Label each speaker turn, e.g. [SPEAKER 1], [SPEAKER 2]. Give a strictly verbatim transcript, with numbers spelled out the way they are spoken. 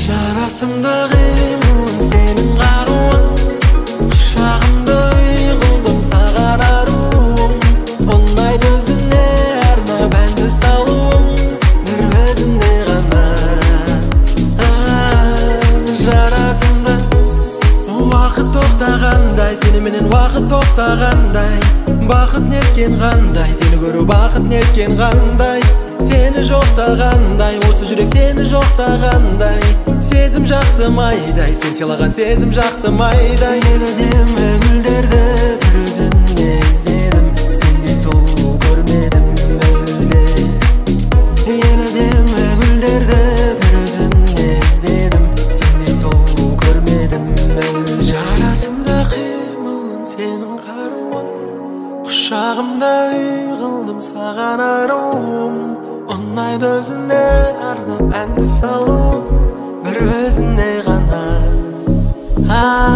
[SPEAKER 1] Жарасымда қимылым сенің қаруың, құшағымда үй қылдым саған аруым. Ұнайды өзіңе арнап әнді салуым, бір өзіңде ғана. Жарасымда уақыт тоқтағандай, сеніменен уақыт тоқтағандай. Бақыт неткен қандай, сені көру бақыт неткен қандай. Сені жоқтағандай, осы жүрек сені жоқтағандай. Сезім жақты майдай, сен сыйлаған сезім жақты майдай. Мен әдемі гүлдерді бір өзіңде іздедім, сендей сұлу көрмедім мүлде. Мен әдемі гүлдерді бір өзіңде іздедім, сендей сұлу көрмедім мүлде. Жарасымда қимылың сенің қаруың, құшағымда үй қылдым саған аруым. Ұнайды өзіңе арнап әнді салу, бір өзіңе ғана.